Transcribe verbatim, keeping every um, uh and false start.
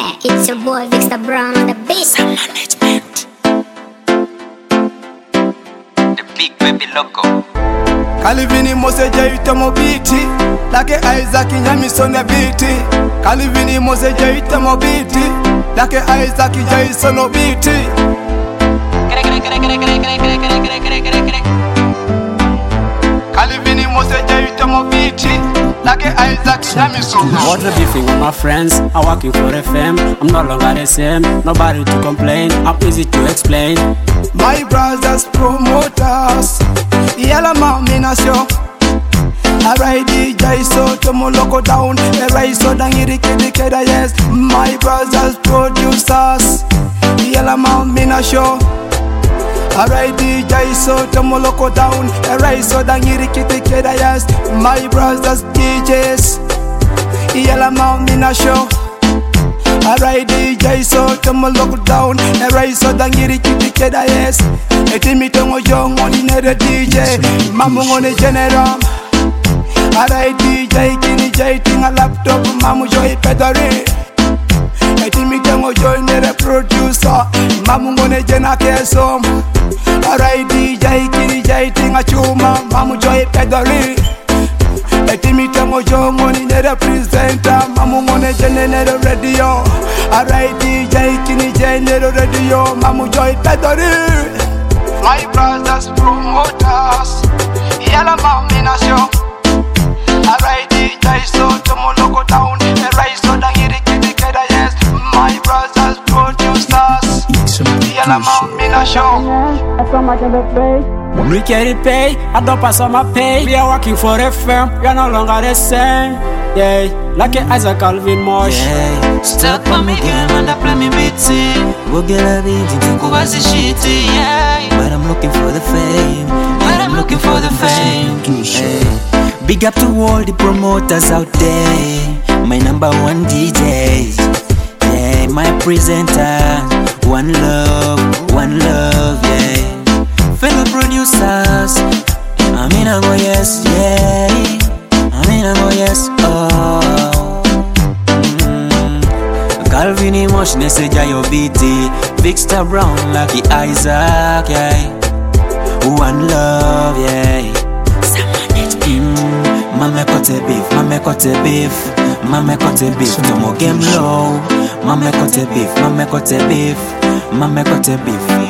Yeah, it's your boy Victor Brown on the beat. Some management. The big baby loco. Kalivini Mose jaita mobiti Lake Isaac Nyamison ya biti Kalivini Mose jaita mobiti Lake Isaac Jason obiti Kalivini Mose jaita mobiti Lake Isaac Nyamison. What the beefing with my friends? I'm working for F M. I'm no longer the same. Nobody to complain. I'm easy to explain. My brothers promoters Yala Mamina show Alright D J so tomo loco down Alright so dangiri kidi keda yes. My brothers producers Yala Mamina show Alright D J so tomo loco down Alright so dangiri kidi keda yes. My brothers D Js Yala Mamina show Alright D J so tomo loco down Alright so dangiri kidi keda yes. Eti mitongo young on the D J Mamu ngone general Alright D J kini J ting a laptop Mamu joy pedari Eti mitongo young the producer Mamu ngone jena kesom Alright D J kini J ting a chuma Mamu joy pedari Eti mitongo young on the presenter Mamu ngone jene the radio Alright D J kini J the radio Mamu joy pedari. My brothers promoters Yala Mamina show Alright D J so tomo loco down Alright so dangiri kidi keda yes. My brothers producers Yala Mamina show. I saw my can pay. We can't pay. I don't pass on my pay. We are working for F M. We are no longer the same. Yeah, like Isaac Calvin Mosh. Yeah, start for me game and I play me beaty. We'll get a beat into Kuwazi shitty. Yeah, but I'm looking for the fame. But I'm looking for the fame. Hey. Big up to all the promoters out there. My number one D Js. Yeah, my presenter. One love, one love, yeah. Fellow producers. I mean I go yes, yeah. I mean I go yes, oh. mm. Calvin Emosh Neseja yo biti Victor Brown Lucky Isaac, yeah. One love, yeah. mm. Mame kote beef, mame kote beef Mame kote beef, tomo game low. Mame kote beef, mame kote beef Mame kote beef